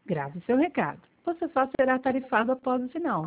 Grave seu recado. Você só será tarifado após o final.